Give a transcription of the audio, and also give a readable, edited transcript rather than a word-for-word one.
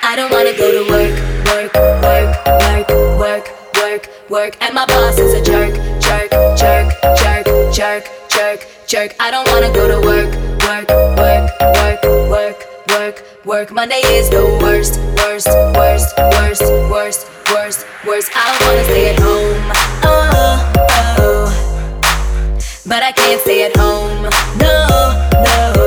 I don't wanna go to work, work, work, work, work, work, work. And my boss is a jerk, jerk, jerk, jerk, jerk, jerk, jerk. I don't wanna go to work, work, work, work, work, work, work. Monday is the worst, worst, worst, worst, worst, worst, worst. I wanna stay at home, oh, oh, but I can't stay at home, no, no.